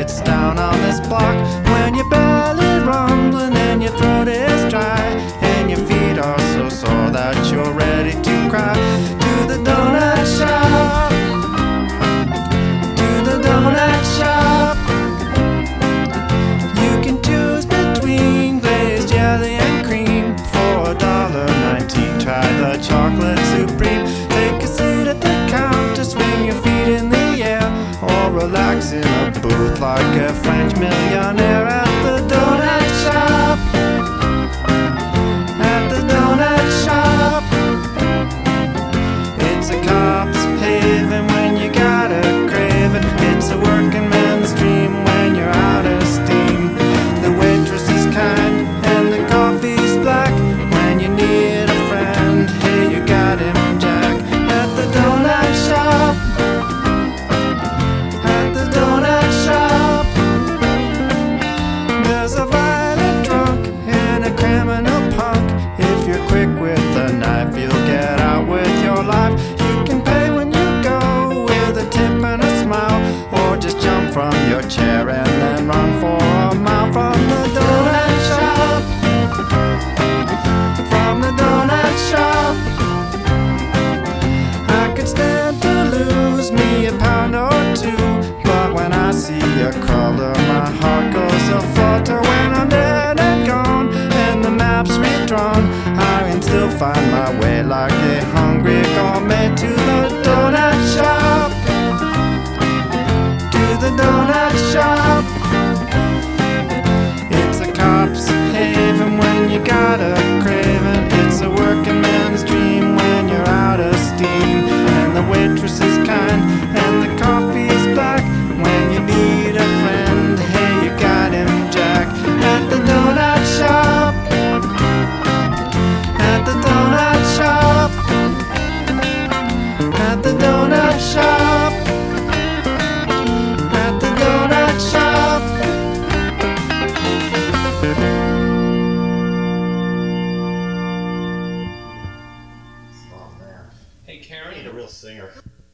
sits down on this block. When your belly's rumbling and your throat is dry and your feet are so sore that you're ready to cry, to the donut shop, to the donut shop. You can choose between glazed jelly and cream for $1.19. Try the chocolate supreme. Take a seat at the counter, swing your feet in the air, or relax in a booth like a French millionaire at the donut shop. At the donut shop. It's a cop's haven when you got a craving. It's a working man's dream when you're out of steam. The waitress is kind and the coffee's black. When you need a friend, hey, you got him, Jack. At the donut shop. At the donut shop. There's a violent drunk and a criminal punk. If you're quick with the knife, you'll get out with your life. You can pay when you go with a tip and a smile, or just jump from your chair and then run for a mile from the donut shop. From the donut shop. I could stand to lose me a pound or two, but when I see a crawler, my heart goes a-flutter. When I'm dead and gone and the map's redrawn, I can still find my way like a hungry gourmet to the donut shop. To the donut shop. It's a cop's haven when you got a craving. It's a working man's dream when you're out of steam. And the waitress is kind and the coffee's black. When you need a friend, hey, you got him, Jack. At the donut shop. At the donut shop. At the donut shop. At the donut shop. Oh man, Hey, Karen. I need a real singer.